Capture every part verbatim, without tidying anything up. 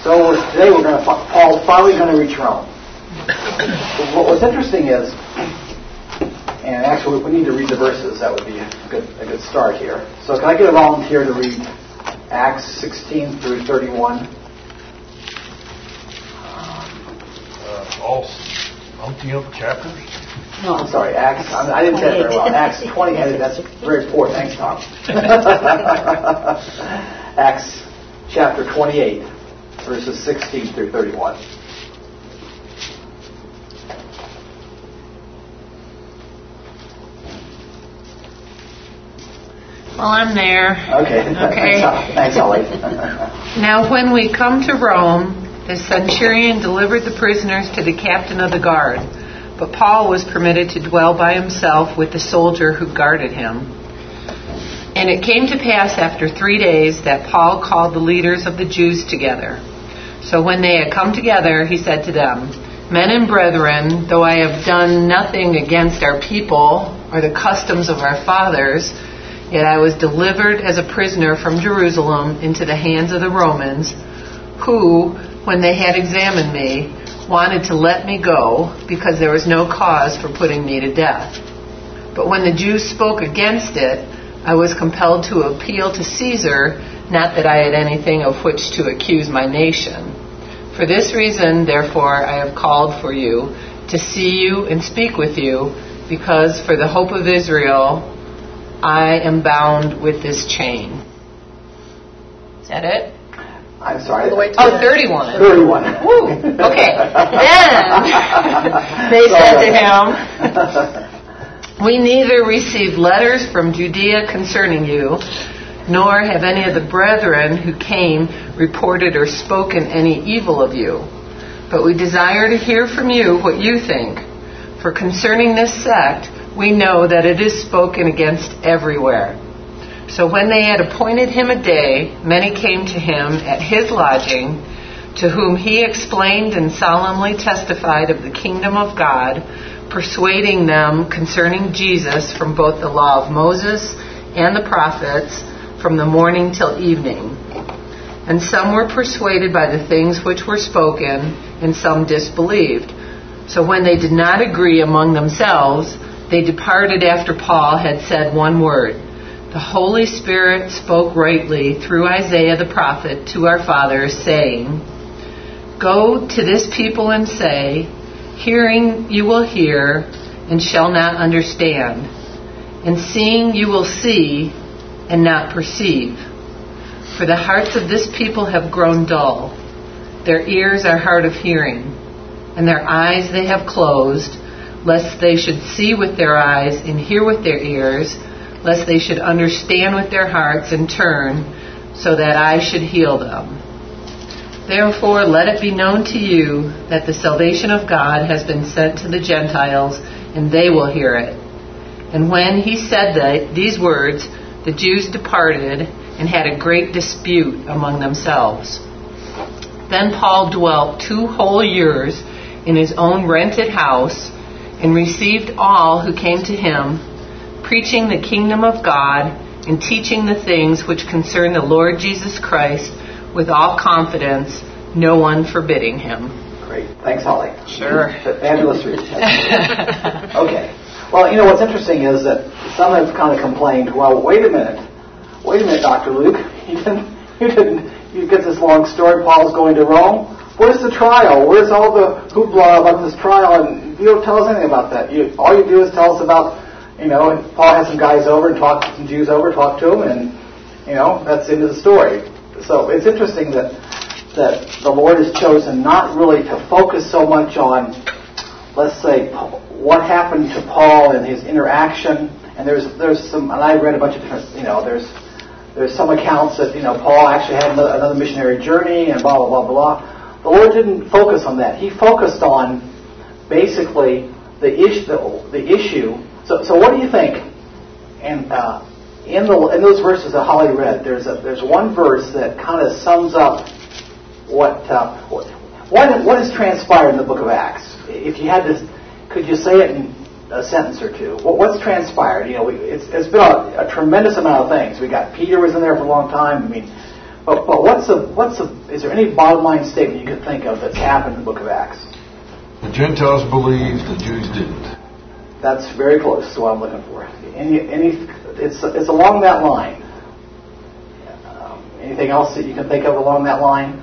So today we're going to, Paul's finally going to reach Rome. What was interesting is, and actually we need to read the verses, that would be a good, a good start here. So can I get a volunteer to read Acts sixteen through thirty-one? Uh, all umpteen of chapters? No, I'm sorry, Acts, I, mean, I didn't say it very well. Acts twenty, that's very poor, thanks Tom. Acts chapter twenty-eight, verses sixteen through thirty-one. Well, I'm there. Okay. Okay. Thanks, Holly. Now, when we come to Rome, the centurion delivered the prisoners to the captain of the guard, but Paul was permitted to dwell by himself with the soldier who guarded him. And it came to pass after three days that Paul called the leaders of the Jews together. So when they had come together, he said to them, "Men and brethren, though I have done nothing against our people or the customs of our fathers, yet I was delivered as a prisoner from Jerusalem into the hands of the Romans, who, when they had examined me, wanted to let me go because there was no cause for putting me to death. But when the Jews spoke against it, I was compelled to appeal to Caesar, not that I had anything of which to accuse my nation. For this reason, therefore, I have called for you to see you and speak with you, because for the hope of Israel I am bound with this chain." Is that it? I'm sorry. Oh, thirty-one. thirty-one. Woo. Okay. Then they said to him, "We neither received letters from Judea concerning you, nor have any of the brethren who came reported or spoken any evil of you. But we desire to hear from you what you think. For concerning this sect, we know that it is spoken against everywhere." So when they had appointed him a day, many came to him at his lodging, to whom he explained and solemnly testified of the kingdom of God, persuading them concerning Jesus from both the law of Moses and the prophets, from the morning till evening. And some were persuaded by the things which were spoken, and some disbelieved. So when they did not agree among themselves, they departed after Paul had said one word. The Holy Spirit spoke rightly through Isaiah the prophet to our fathers, saying, "Go to this people and say, hearing you will hear and shall not understand, and seeing you will see and not perceive. For the hearts of this people have grown dull. Their ears are hard of hearing, and their eyes they have closed, lest they should see with their eyes and hear with their ears, lest they should understand with their hearts and turn, so that I should heal them. Therefore let it be known to you that the salvation of God has been sent to the Gentiles, and they will hear it." And when he said that, these words, the Jews departed and had a great dispute among themselves. Then Paul dwelt two whole years in his own rented house, and received all who came to him, preaching the kingdom of God and teaching the things which concern the Lord Jesus Christ with all confidence, no one forbidding him. Great. Thanks, Holly. Sure. Fabulous read. Okay. Well, you know, what's interesting is that some have kind of complained, well, wait a minute. Wait a minute, Doctor Luke. You didn't, you didn't, you get this long story, Paul's going to Rome. Where's the trial? Where's all the hoopla about this trial? And you don't tell us anything about that. You, all you do is tell us about, you know, Paul had some guys over and talked, some Jews over, talked to them, and, you know, that's the end of the story. So it's interesting that that the Lord has chosen not really to focus so much on, let's say, what happened to Paul and his interaction. And there's there's some, and I read a bunch of different, you know, there's there's some accounts that, you know, Paul actually had another, another missionary journey and blah, blah, blah, blah. The Lord didn't focus on that. He focused on basically the issue. The, the issue. So, so what do you think? And uh, in the in those verses that Holly read, there's a there's one verse that kind of sums up what uh, what what what has transpired in the Book of Acts. If you had to, could you say it in a sentence or two? What, what's transpired? You know, we, it's it's been a, a tremendous amount of things. We got Peter was in there for a long time. I mean, But, but what's the, what's the, is there any bottom line statement you can think of that's happened in the book of Acts? The Gentiles believed, the Jews didn't. That's very close to what I'm looking for. Any, any, it's, it's along that line. Um, anything else that you can think of along that line?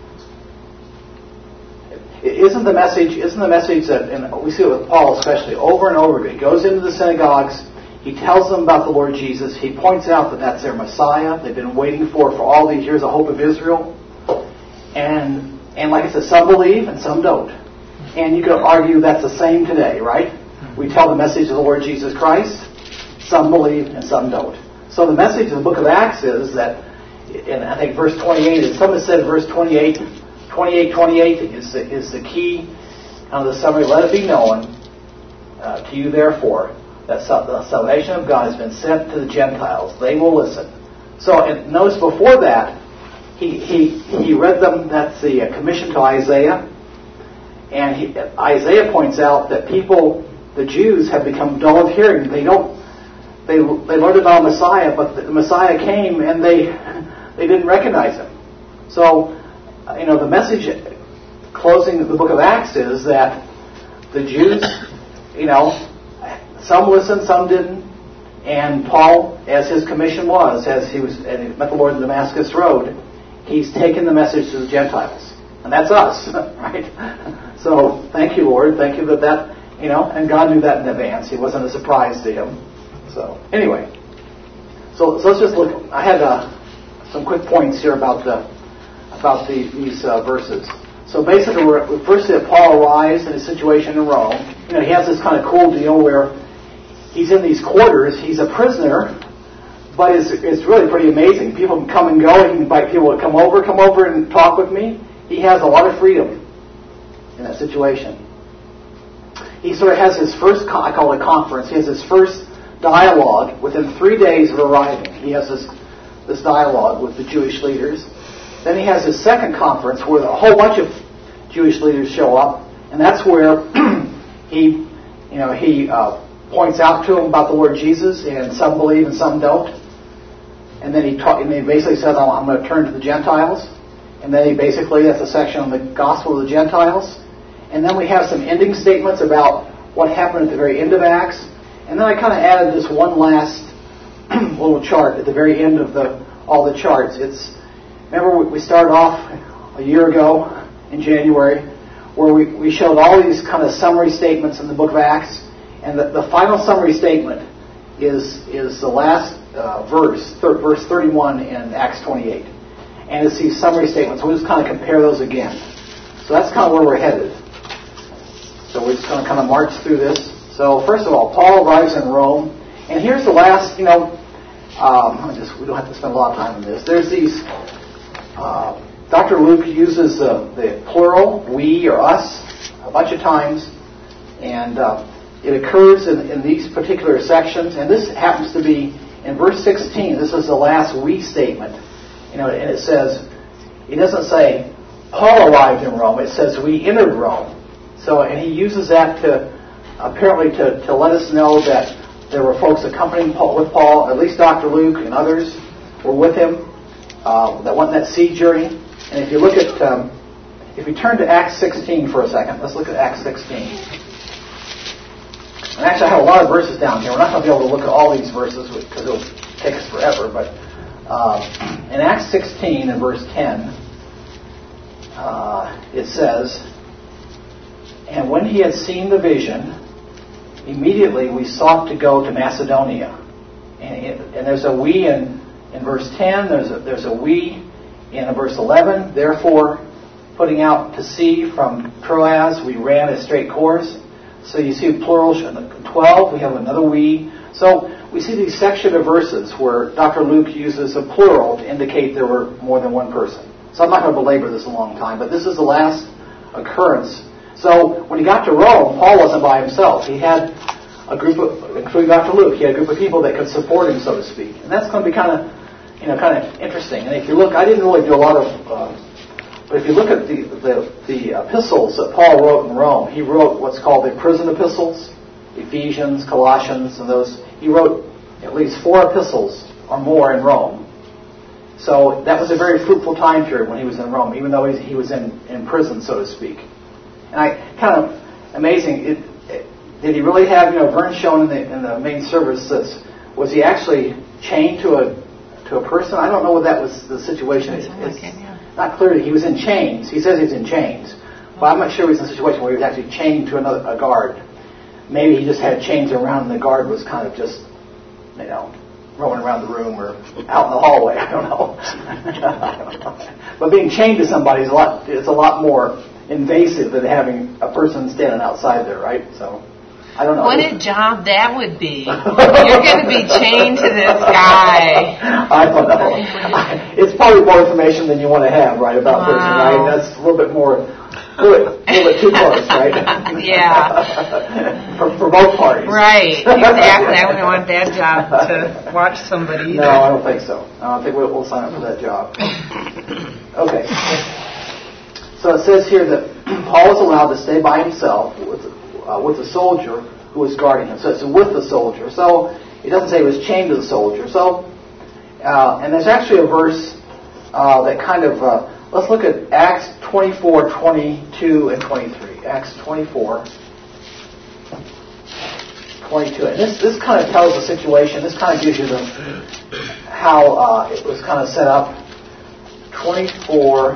Isn't the message, isn't the message that, and we see it with Paul especially, over and over again, he goes into the synagogues, he tells them about the Lord Jesus, he points out that that's their Messiah, they've been waiting for for all these years, the hope of Israel, and, and like I said, some believe and some don't. And you could argue that's the same today, right? We tell the message of the Lord Jesus Christ, some believe and some don't. So the message of the book of Acts is that, and I think verse twenty-eight, and someone said verse twenty-eight, twenty-eight, twenty-eight is the, is the key of the summary. Let it be known uh, to you, therefore, that the salvation of God has been sent to the Gentiles. They will listen. So, and notice before that, he he he read them. That's the uh, commission to Isaiah, and he, Isaiah points out that people, the Jews, have become dull of hearing. They don't. They they learned about Messiah, but the Messiah came and they they didn't recognize him. So, you know, the message closing the book of Acts is that the Jews, you know, some listened, some didn't. And Paul, as his commission was, as he was and he met the Lord in the Damascus Road, he's taken the message to the Gentiles. And that's us, right? So, thank you, Lord. Thank you that that, you know, and God knew that in advance. It wasn't a surprise to him. So, anyway. So, so let's just look. I had uh, some quick points here about the about the, these uh, verses. So basically, we're, first that Paul arrives in a situation in Rome. You know, he has this kind of cool deal where he's in these quarters. He's a prisoner, but it's, it's really pretty amazing. People can come and go. He can invite people to come over, come over and talk with me. He has a lot of freedom in that situation. He sort of has his first, I call it a conference. He has his first dialogue within three days of arriving. He has this this dialogue with the Jewish leaders. Then he has his second conference where a whole bunch of Jewish leaders show up, and that's where he, you know, he uh, points out to them about the Lord Jesus, and some believe and some don't. And then he ta- and he basically says, "I'm going to turn to the Gentiles." And then he basically, that's a section on the gospel of the Gentiles. And then we have some ending statements about what happened at the very end of Acts. And then I kind of added this one last little chart at the very end of the all the charts. It's remember we started off a year ago in January where we, we showed all these kind of summary statements in the book of Acts. And the, the final summary statement is is the last uh, verse, thir- verse thirty-one in Acts twenty-eight. And it's these summary statements. We'll just kind of compare those again. So that's kind of where we're headed. So we're just going to kind of march through this. So first of all, Paul arrives in Rome. And here's the last, you know, um, I just we don't have to spend a lot of time on this. There's these, uh, Doctor Luke uses uh, the plural, we or us, a bunch of times. And uh, it occurs in, in these particular sections. And this happens to be in verse sixteen. This is the last we statement. You know, and it says, it doesn't say Paul arrived in Rome. It says we entered Rome. So, and he uses that to apparently to, to let us know that there were folks accompanying Paul, with Paul, at least Doctor Luke and others were with him uh, that went on that sea journey. And if you look at, um, if you turn to Acts sixteen for a second, let's look at Acts sixteen. And actually, I have a lot of verses down here. We're not going to be able to look at all these verses because it'll take us forever. But uh, in Acts sixteen and verse ten, uh, it says, "And when he had seen the vision, immediately we sought to go to Macedonia." And, it, and there's a we in, in verse ten. There's a, there's a we in verse eleven. "Therefore, putting out to sea from Troas, we ran a straight course." So you see plural. twelve, we have another we. So we see these section of verses where Doctor Luke uses a plural to indicate there were more than one person. So I'm not going to belabor this a long time, but this is the last occurrence. So when he got to Rome, Paul wasn't by himself. He had a group of, including Doctor Luke, he had a group of people that could support him, so to speak. And that's going to be kind of, you know, kind of interesting. And if you look, I didn't really do a lot of, uh, but if you look at the, the the epistles that Paul wrote in Rome, he wrote what's called the prison epistles, Ephesians, Colossians, and those. He wrote at least four epistles or more in Rome. So that was a very fruitful time period when he was in Rome, even though he, he was in, in prison, so to speak. And I kind of amazing. It, it, did he really have, you know, Vern shown in the in the main service? This, was he actually chained to a to a person? I don't know what that was the situation. It, it's okay, yeah. Not clear. He was in chains. He says he's in chains, but I'm not sure he was in a situation where he was actually chained to another a guard. Maybe he just had chains around, and the guard was kind of just, you know, roaming around the room or out in the hallway. I don't know. I don't know. But being chained to somebody is a lot. It's a lot more invasive than having a person standing outside there, right? So, I don't know. What a job that would be. You're going to be chained to this guy. I don't know. It's probably more information than you want to have, right, about wow. person, right? That's a little bit more, a little, a little bit too close, right? Yeah. for, for both parties. Right, exactly. I wouldn't want that job to watch somebody either. No, I don't think so. I don't think we'll, we'll sign up for that job. Okay. So it says here that Paul was allowed to stay by himself with uh, with the soldier who was guarding him. So it's with the soldier. So it doesn't say he was chained to the soldier. So, uh, and there's actually a verse uh, that kind of, uh, let's look at Acts twenty-four, twenty-two, and twenty-three. Acts twenty-four, twenty-two. And this, this kind of tells the situation. This kind of gives you the how uh, it was kind of set up. twenty-four,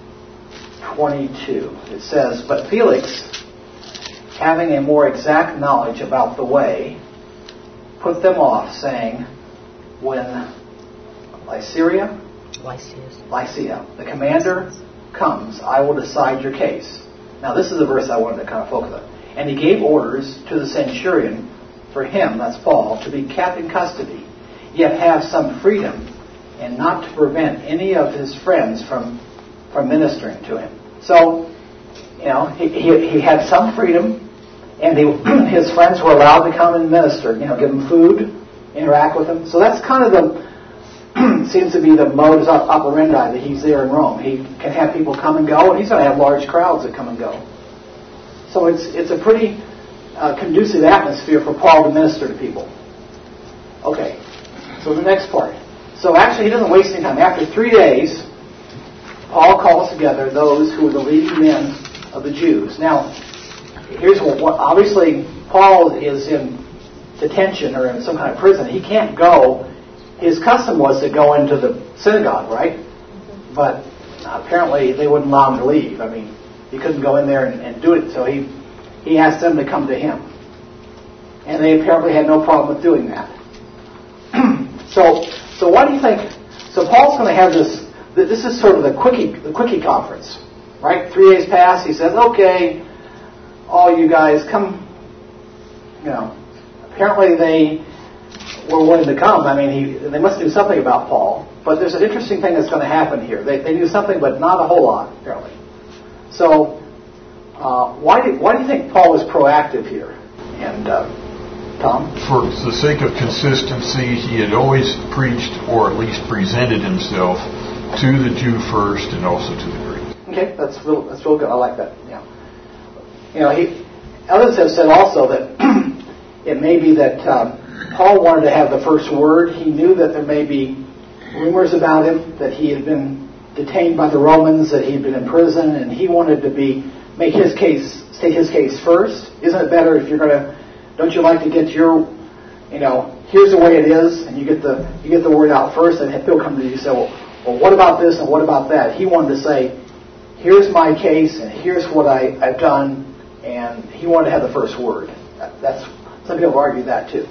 twenty-two. It says, but Felix, having a more exact knowledge about the way, put them off, saying, when Lycia, Lysias. Lycia, the commander comes, I will decide your case. Now this is the verse I wanted to kind of focus on. And he gave orders to the centurion for him, that's Paul, to be kept in custody, yet have some freedom, and not to prevent any of his friends from from ministering to him. So, you know, he, he, he had some freedom, and he, his friends were allowed to come and minister, you know, give him food, interact with him. So that's kind of the, seems to be the modus operandi that he's there in Rome. He can have people come and go, and he's going to have large crowds that come and go. So it's it's a pretty uh, conducive atmosphere for Paul to minister to people. Okay, so the next part. So actually he doesn't waste any time. After three days, Paul calls together those who were the leading men of the Jews. Now, here's what, what obviously Paul is in detention or in some kind of prison. He can't go. His custom was to go into the synagogue, right? But apparently they wouldn't allow him to leave. I mean, he couldn't go in there and, and do it, so he he asked them to come to him. And they apparently had no problem with doing that. so, so what do you think? So Paul's going to have this. This is sort of the quickie, the quickie conference, right? Three days pass. He says, "Okay, all you guys come." You know, apparently they were willing to come. I mean, he, they must do something about Paul. But there's an interesting thing that's going to happen here. They, they do something, but not a whole lot, apparently. So, uh, why do why do you think Paul was proactive here? And uh, Tom, for the sake of consistency, he had always preached, or at least presented himself, to the Jew first and also to the Greek. Okay, that's real. That's real good. I like that. Yeah. You know, he, others have said also that it may be that um, Paul wanted to have the first word. He knew that there may be rumors about him, that he had been detained by the Romans, that he had been in prison, and he wanted to be make his case, state his case first. Isn't it better if you're going to? Don't you like to get your, you know, here's the way it is, and you get the you get the word out first, and he'll come to you and say, well. Well, what about this and what about that? He wanted to say, here's my case and here's what I, I've done, and he wanted to have the first word. That, that's some people argue that too.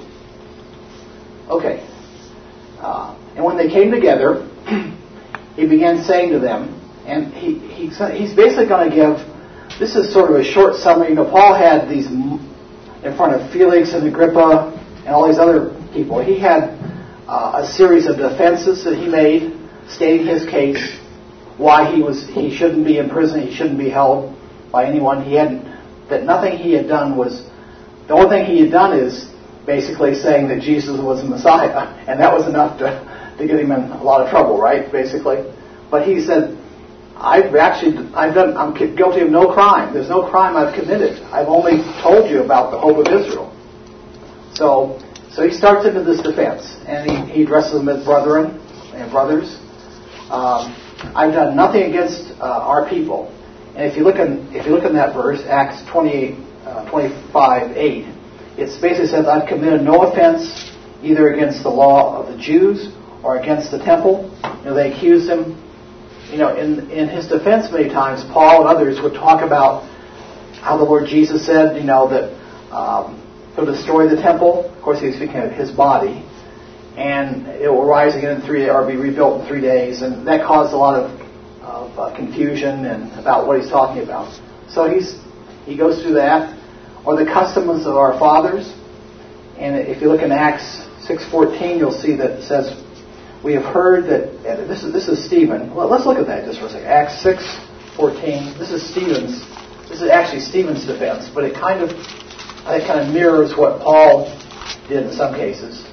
Okay. Uh, and when they came together, he began saying to them, and he, he he's basically going to give, this is sort of a short summary. You know, Paul had these in front of Felix and Agrippa and all these other people. He had uh, a series of defenses that he made, stating his case, why he was he shouldn't be in prison, he shouldn't be held by anyone. He hadn't that nothing he had done was the only thing he had done is basically saying that Jesus was the Messiah, and that was enough to to get him in a lot of trouble, right? Basically, but he said, I've actually I've done I'm guilty of no crime. There's no crime I've committed. I've only told you about the hope of Israel. So so he starts into this defense, and he, he addresses them as brethren and brothers. um, I've done nothing against uh, our people. And if you look in if you look in that verse, Acts twenty-eight, uh, twenty-five, eight, it basically says, I've committed no offense either against the law of the Jews or against the temple. You know, they accused him. You know, in in his defense, many times Paul and others would talk about how the Lord Jesus said, you know, that um, he'll destroy the temple. Of course, he was speaking of his body, and it will rise again in three or be rebuilt in three days, and that caused a lot of, of uh, confusion and about what he's talking about. So he's he goes through that, or the customs of our fathers. And if you look in Acts six fourteen, you'll see that it says, we have heard that, and this is this is Stephen. Well, let's look at that just for a second. Acts six fourteen. This is Stephen's. This is actually Stephen's defense, but it kind of, it kind of mirrors what Paul did in some cases.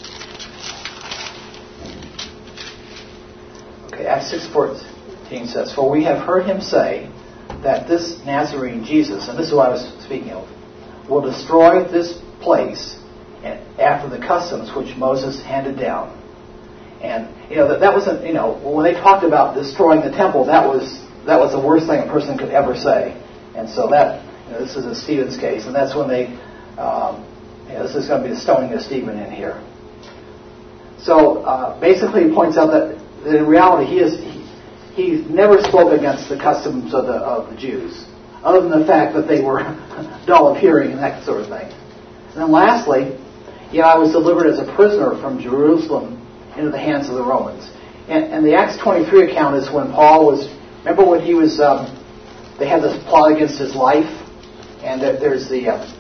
Okay, Acts six fourteen says, for we have heard him say that this Nazarene Jesus, and this is what I was speaking of, will destroy this place after the customs which Moses handed down. And, you know, that, that wasn't, you know, when they talked about destroying the temple, that was that was the worst thing a person could ever say. And so that, you know, this is a Stephen's case, and that's when they, um, you know, this is going to be the stoning of Stephen in here. So uh, basically, he points out that, that in reality, he is he, he never spoke against the customs of the of the Jews, other than the fact that they were dull of hearing and that sort of thing. And then lastly, yeah, I was delivered as a prisoner from Jerusalem into the hands of the Romans. And, and the Acts twenty-three account is when Paul was, remember when he was, um, they had this plot against his life, and that there's the uh,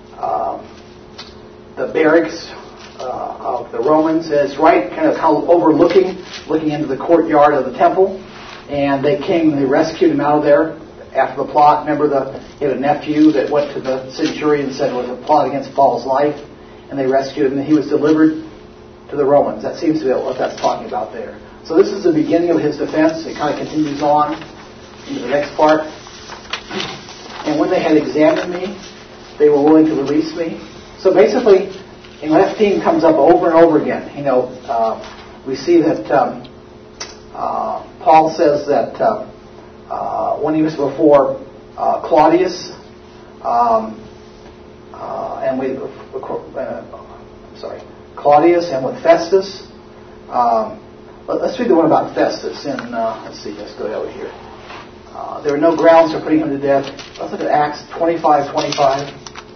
uh, the barracks uh, of the Romans, and it's right kind of how overlooking, looking into the courtyard of the temple, and they came and they rescued him out of there after the plot. Remember, the, he had a nephew that went to the centurion and said it was a plot against Paul's life, and they rescued him, and he was delivered to the Romans. That seems to be what that's talking about there. So this is the beginning of his defense. It kind of continues on into the next part. And when they had examined me, they were willing to release me. So basically, you know, that theme comes up over and over again. You know, uh, we see that um, uh, Paul says that uh, uh, when he was before uh, Claudius, um, uh, and we, uh, sorry, Claudius and with Festus. Um, let's read the one about Festus. In, uh, let's see, let's go over here. Uh, there are no grounds for putting him to death. Let's look at Acts twenty-five twenty-five.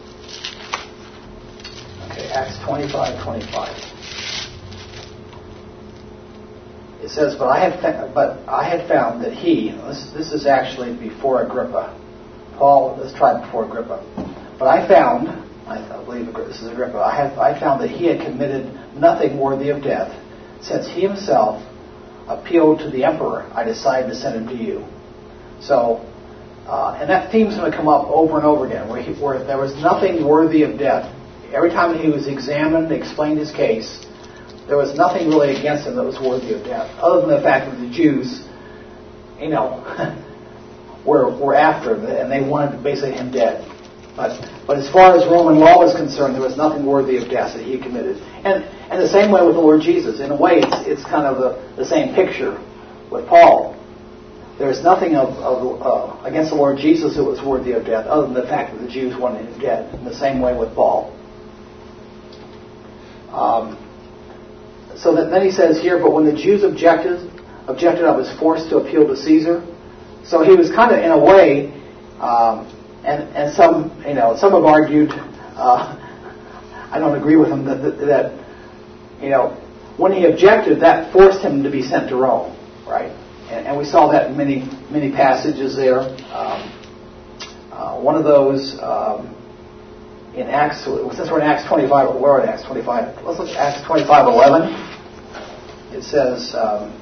Okay, Acts twenty-five twenty-five. It says, but I had fa- but I had found that he, this, this is actually before Agrippa. Paul, let's try before Agrippa. But I found, I believe this is Agrippa, I, have, I found that he had committed nothing worthy of death. Since he himself appealed to the emperor, I decided to send him to you. So, uh, and that theme's going to come up over and over again, where, he, where there was nothing worthy of death. Every time he was examined, explained his case, there was nothing really against him that was worthy of death, other than the fact that the Jews, you know, were were after him, and they wanted basically him dead. But but as far as Roman law was concerned, there was nothing worthy of death that he committed. And and the same way with the Lord Jesus. In a way, it's, it's kind of the, the same picture with Paul. There's nothing of, of uh, against the Lord Jesus that was worthy of death, other than the fact that the Jews wanted him dead. In the same way with Paul. Um, so that then he says here, but when the Jews objected, objected, I was forced to appeal to Caesar. So he was kind of, in a way, um, and and some, you know, some have argued, uh, I don't agree with him, that, that, that, you know, when he objected, that forced him to be sent to Rome, right? And, and we saw that in many, many passages there. Um, uh, one of those, um, in Acts, since we're in Acts twenty-five, we're in Acts twenty-five, let's look at Acts twenty-five eleven. It says, um,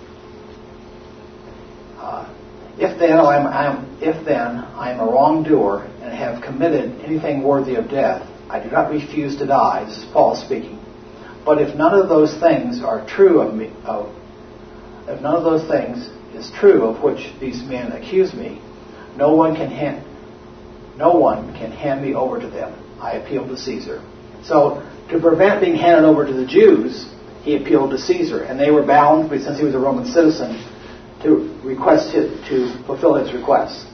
uh, if then I am, I am, if then I am a wrongdoer and have committed anything worthy of death, I do not refuse to die. This is Paul speaking. But if none of those things are true of me, of, if none of those things is true of which these men accuse me, no one can hand, no one can hand me over to them. I appeal to Caesar. So to prevent being handed over to the Jews, he appealed to Caesar, and they were bound, but since he was a Roman citizen, to request it, to fulfill his request.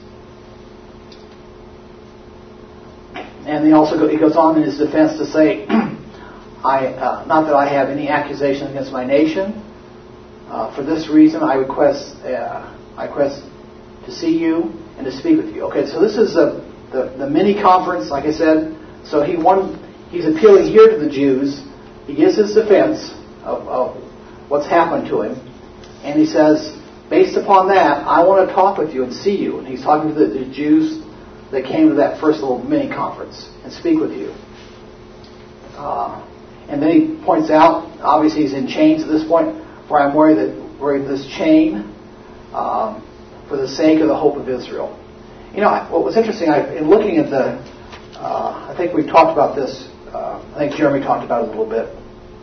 And he also go, he goes on in his defense to say, I, uh, not that I have any accusation against my nation. Uh, for this reason, I request, uh, I request to see you and to speak with you. Okay, so this is a, the the mini conference, like I said. So he won. He's appealing here to the Jews. He gives his defense of, of what's happened to him, and he says, based upon that, I want to talk with you and see you. And he's talking to the, the Jews that came to that first little mini conference and speak with you. Uh, and then he points out, obviously he's in chains at this point, for I'm worried that wearing this chain um, for the sake of the hope of Israel. You know, what was interesting, I, in looking at the, uh, I think we talked about this, uh, I think Jeremy talked about it a little bit.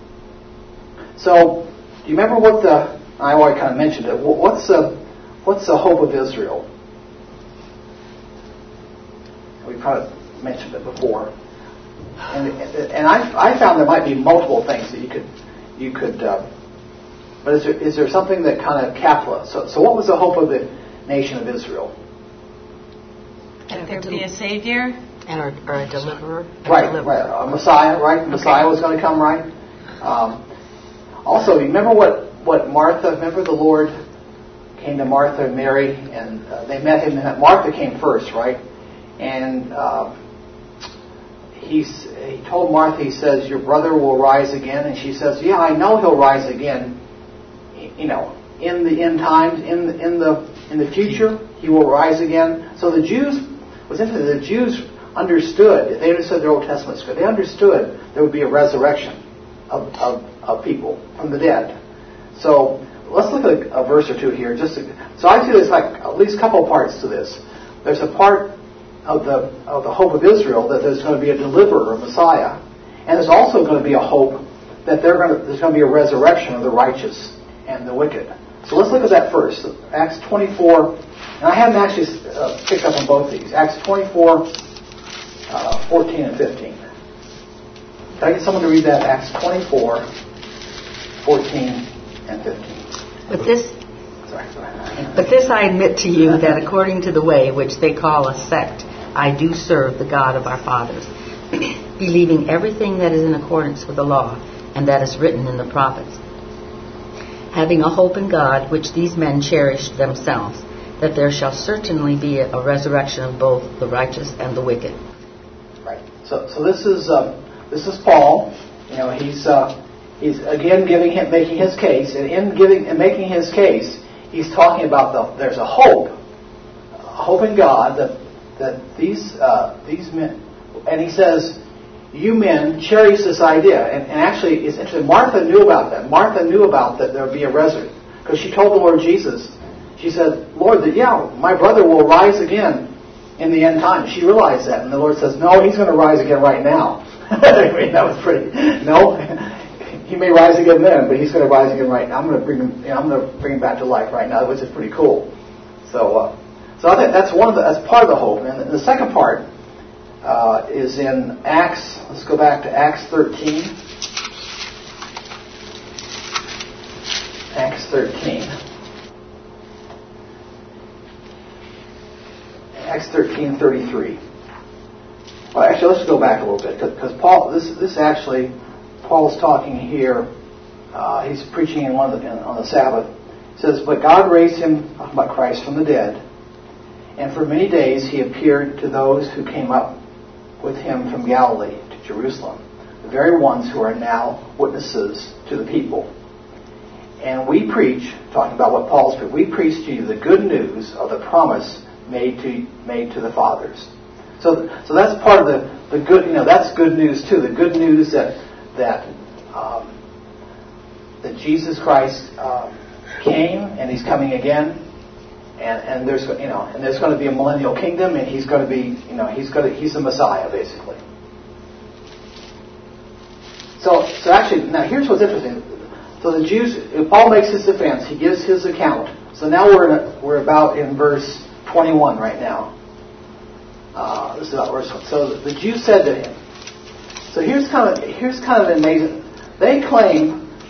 So, do you remember what the, I already kind of mentioned it, what's the, what's the hope of Israel? We probably mentioned it before. And, and I, I found there might be multiple things that you could, you could. Uh, but is there, is there something that kind of capitalized? So, so what was the hope of the nation of Israel? That there be a savior and or, or a deliverer. A right, deliverer. right. A Messiah, right? Okay. Messiah was going to come, right? Um, also, remember what what Martha? Remember the Lord came to Martha and Mary, and uh, they met him. And Martha came first, right? And uh, he's, he told Martha, he says, your brother will rise again. And she says, yeah, I know he'll rise again. You know, in the end times, in the, in the in the future, he will rise again. So the Jews, was interesting, the Jews understood, they understood their Old Testament script. They understood there would be a resurrection of, of, of people from the dead. So let's look at a, a verse or two here. Just to, so I see there's like at least a couple of parts to this. There's a part of the of the hope of Israel that there's going to be a deliverer, a Messiah, and there's also going to be a hope that they're going to, there's going to be a resurrection of the righteous and the wicked. So let's look at that first. Acts twenty-four, and I haven't actually uh, picked up on both these. Acts twenty-four, uh, fourteen and fifteen. Can I get someone to read that? Acts twenty-four, fourteen and fifteen. But this, Sorry, sorry. but this I admit to you, that according to the way which they call a sect, I do serve the God of our fathers, believing everything that is in accordance with the law, and that is written in the prophets, having a hope in God, which these men cherish themselves, that there shall certainly be a resurrection of both the righteous and the wicked. Right. So, so this is uh, this is Paul. You know, he's uh, he's again giving him, making his case, and in giving and making his case, he's talking about the there's a hope, a hope in God that that these uh, these men, and he says, you men cherish this idea, and, and actually it's interesting. Martha knew about that. Martha knew about that there would be a resurrection, because she told the Lord Jesus. She said, Lord, that yeah, my brother will rise again in the end time. She realized that, and the Lord says, no, he's going to rise again right now. I mean, that was pretty. No, he may rise again then, but he's going to rise again right now. I'm going to bring him. You know, I'm going to bring him back to life right now, which is pretty cool. So, uh, so I think that's one of the that's part of the hope, and the second part uh, is in Acts. Let's go back to Acts thirteen. Acts thirteen. Acts thirteen thirty-three. Well, actually, let's go back a little bit, because Paul, this this actually, Paul's talking here. Uh, he's preaching in one of the, in, on the Sabbath. He says, "But God raised him, about Christ, from the dead, and for many days he appeared to those who came up with him from Galilee to Jerusalem, the very ones who are now witnesses to the people. And we preach," talking about what Paul's preaching, "we preach to you the good news of the promise made to made to the fathers." So, so that's part of the, the good. You know, that's good news too. The good news that that um, that Jesus Christ um, came and He's coming again, and and there's you know and there's going to be a millennial kingdom, and He's going to be you know He's going to He's the Messiah basically. So, so actually, now here's what's interesting. So the Jews, Paul makes his defense. He gives his account. So now we're in a, we're about in verse twenty-one right now. Uh, this is about verse one. So the Jews said to him. So here's kind of here's kind of amazing. They claim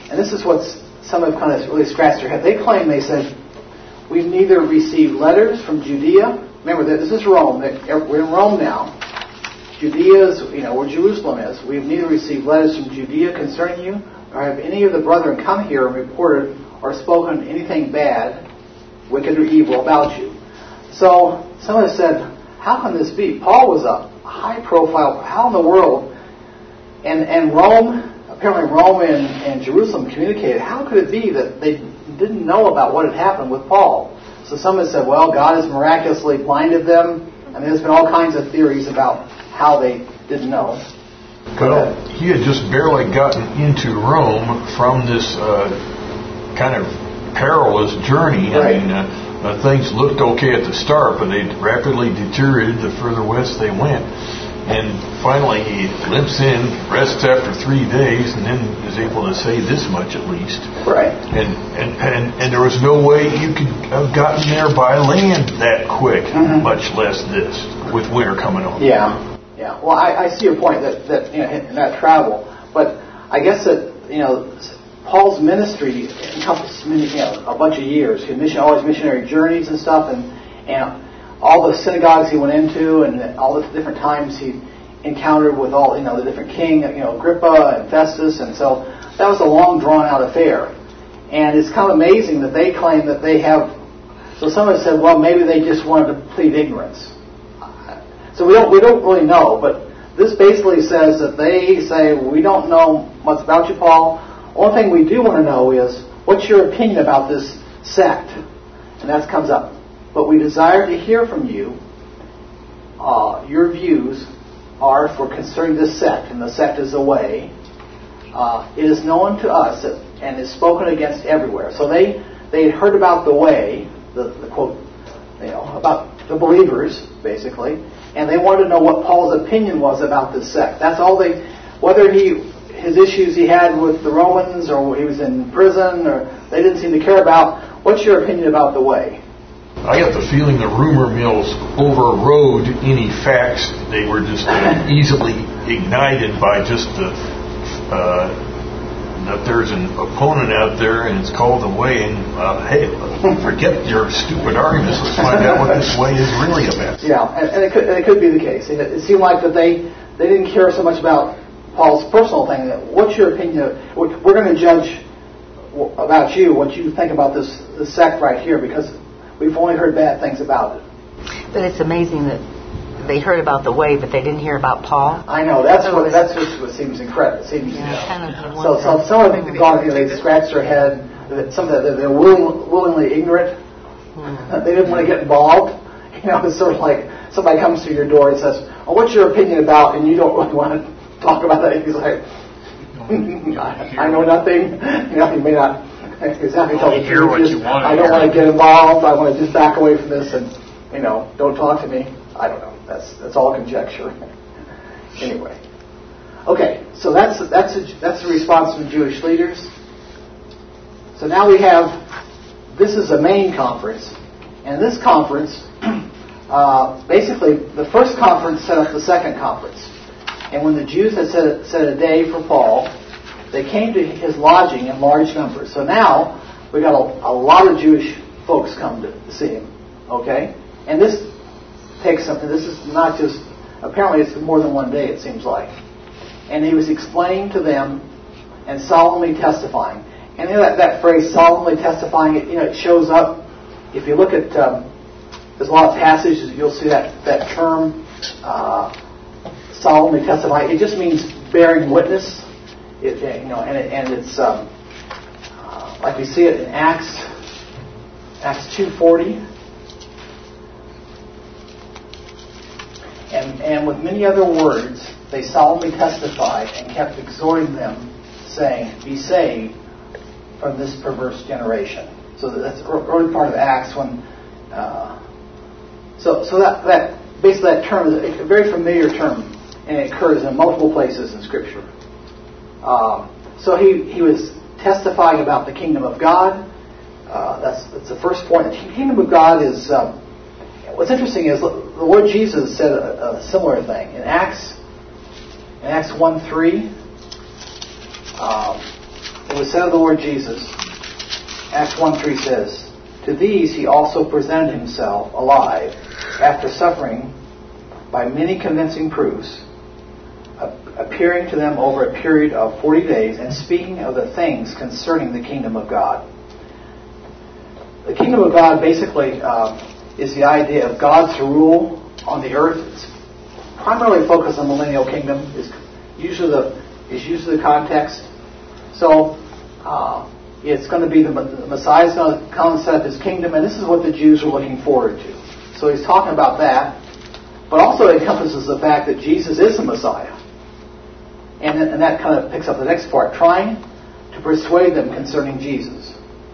and this is what's some have kind of really scratched their head. They claim, they said, we've neither received letters from Judea. Remember that this is Rome. We're in Rome now. Judea is, you know, where Jerusalem is. We've neither received letters from Judea concerning you, nor have any of the brethren come here and reported or spoken anything bad, wicked or evil about you. So someone said, how can this be? Paul was a high profile. How in the world? And and Rome, apparently Rome and, and Jerusalem communicated. How could it be that they didn't know about what had happened with Paul? So someone said, well, God has miraculously blinded them. And there's been all kinds of theories about how they didn't know. Well, he had just barely gotten into Rome from this uh, kind of perilous journey. Right. I mean, uh, uh, things looked okay at the start, but they rapidly deteriorated the further west they went. And finally he limps in, rests after three days, and then is able to say this much at least. Right. And and, and, and there was no way you could have gotten there by land that quick, mm-hmm. much less this, with winter coming on. Yeah. Yeah. Well, I, I see your point that, that you know, in that travel. But I guess that, you know, Paul's ministry encompassed many, you know, a bunch of years. He had mission, all his missionary journeys and stuff, and and all the synagogues he went into, and all the different times he encountered with all, you know, the different king, you know, Agrippa and Festus, and so that was a long, drawn-out affair. And it's kind of amazing that they claim that they have. So someone said, well, maybe they just wanted to plead ignorance. So we don't we don't really know, but this basically says that they say, we don't know much about you, Paul. Only thing we do want to know is, what's your opinion about this sect? And that comes up. But we desire to hear from you. Uh, your views are for concerning this sect, and the sect is the way. Uh, it is known to us that, and is spoken against everywhere. So they they had heard about the way, the, the quote, you know, about the believers, basically, and they wanted to know what Paul's opinion was about this sect. That's all they, whether he, his issues he had with the Romans, or he was in prison, or they didn't seem to care about. What's your opinion about the way? I got the feeling the rumor mills overrode any facts. They were just uh, easily ignited by just the uh, that there's an opponent out there and it's called the way, and uh, hey, forget your stupid arguments. Let's find out what this way is really about. Yeah, and, and it could it could be the case. It, it seemed like that they they didn't care so much about Paul's personal thing. What's your opinion? We're going to judge about you, what you think about this, this sect right here, because we've only heard bad things about it. But it's amazing that they heard about the way, but they didn't hear about Paul. I know, that's so what that's what, what seems incredible. It seems, yeah, you know, kind of so, so some of them gone, you know, they scratched their head. That some that they're willing, willingly ignorant. Hmm. They didn't want to get involved. You know, it's sort of like somebody comes to your door and says, "Oh, what's your opinion about?" And you don't really want to talk about that. He's like, I, "I know nothing." You know, you may not exactly tell the truth. Just, I don't want to get involved. I want to just back away from this, and you know, don't talk to me. I don't know. That's that's all conjecture. Anyway, okay. So that's that's a, that's the response from Jewish leaders. So now we have, this is a main conference, and this conference, uh, basically the first conference set up the second conference. And when the Jews had set, set a day for Paul, they came to his lodging in large numbers. So now we got a, a lot of Jewish folks come to see him. Okay, and this takes something. This is not just, apparently it's more than one day, it seems like. And he was explaining to them and solemnly testifying. And you know that, that phrase, solemnly testifying, it, you know, it shows up. If you look at, um, there's a lot of passages, you'll see that, that term, uh, solemnly testifying. It just means bearing witness. It, you know, and, it, and it's um, uh, like we see it in Acts, Acts two forty. And, and with many other words, they solemnly testified and kept exhorting them, saying, "Be saved from this perverse generation." So that's the early part of Acts when. Uh, so so that that basically that term is a very familiar term, and it occurs in multiple places in Scripture. Um, so he he was testifying about the kingdom of God. Uh, that's that's the first point. The kingdom of God is. Um, what's interesting is the Lord Jesus said a, a similar thing in Acts. In Acts one three. Um, It was said of the Lord Jesus, Acts one three says, "To these he also presented himself alive after suffering by many convincing proofs, appearing to them over a period of forty days and speaking of the things concerning the kingdom of God." The kingdom of God basically uh, is the idea of God's rule on the earth. It's primarily focused on the millennial kingdom. Is usually the is usually the context. So uh, it's going to be the, the Messiah's going to come and set up his kingdom, and this is what the Jews are looking forward to. So he's talking about that, but also it encompasses the fact that Jesus is the Messiah. And, and that kind of picks up the next part, trying to persuade them concerning Jesus.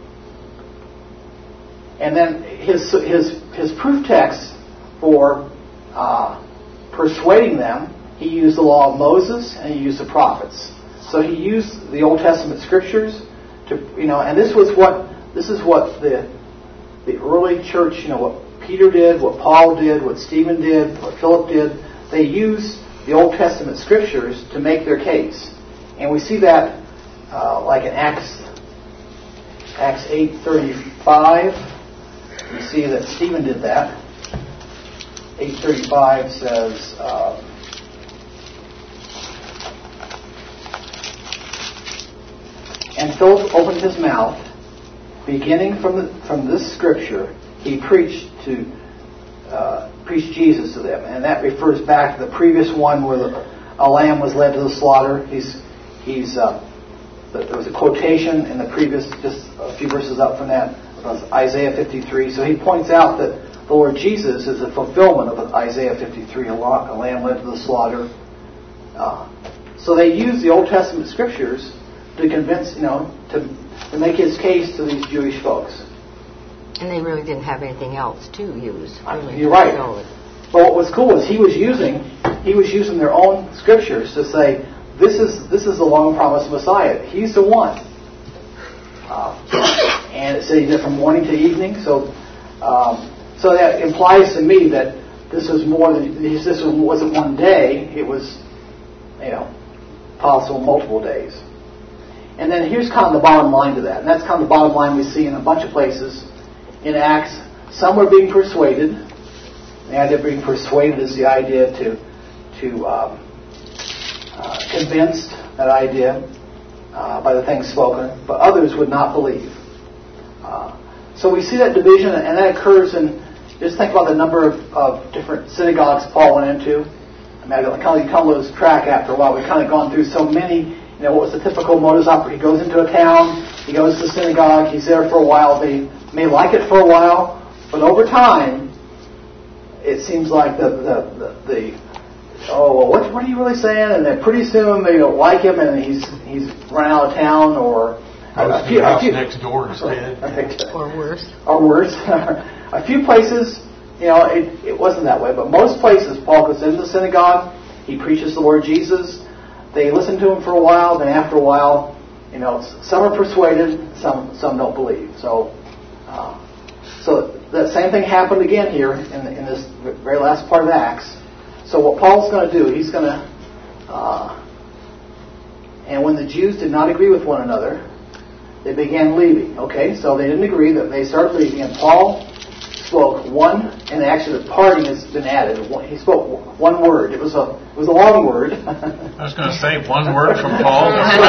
And then his his his proof text for uh, persuading them, he used the law of Moses and he used the prophets. So he used the Old Testament scriptures to, you know, and this was what this is what the the early church, you know, what Peter did, what Paul did, what Stephen did, what Philip did. They used the Old Testament scriptures to make their case, and we see that uh, like in Acts Acts eight thirty-five. We see that Stephen did that. eight thirty-five says, uh, "And Philip opened his mouth, beginning from the, from this scripture, he preached to uh, preached Jesus to them." And that refers back to the previous one where the, a lamb was led to the slaughter. He's he's uh, there was a quotation in the previous, just a few verses up from that, Isaiah fifty-three. So he points out that the Lord Jesus is a fulfillment of Isaiah fifty-three, a lamb led to the slaughter. Uh, so they use the Old Testament scriptures to convince, you know, to, to make his case to these Jewish folks. And they really didn't have anything else to use. Really, You're right. But what was cool was he was using he was using their own scriptures to say, this is this is the long promised Messiah. He's the one. Uh, and it said he did from morning to evening. So, um, so that implies to me that this was more than this wasn't one day. It was, you know, possible multiple days. And then here's kind of the bottom line to that, and that's kind of the bottom line we see in a bunch of places in Acts. Some were being persuaded. The idea of being persuaded is the idea to to um, uh, convinced, that idea. Uh, by the things spoken, but others would not believe. Uh, so we see that division, and that occurs in, just think about the number of, of different synagogues Paul went into. I mean, I kind of, you kind of lose track after a while. We've kind of gone through so many, you know, what was the typical modus operandi? He goes into a town, he goes to the synagogue, he's there for a while. They may like it for a while, but over time, it seems like the, the, the, the oh, well, what, what are you really saying? And then pretty soon they don't like him, and he's he's run out of town, or a few, house a few, next door instead, or worse, or worse. A few places, you know, it, it wasn't that way, but most places, Paul goes into the synagogue, he preaches the Lord Jesus. They listen to him for a while, then after a while, you know, some are persuaded, some some don't believe. So, uh, so that same thing happened again here in in this very last part of Acts. So what Paul's going to do, he's going to, uh, and when the Jews did not agree with one another, they began leaving. Okay, so they didn't agree, that they started leaving, and Paul spoke one, and actually the parting has been added. He spoke one word. It was a it was a long word. I was going to say one word from Paul.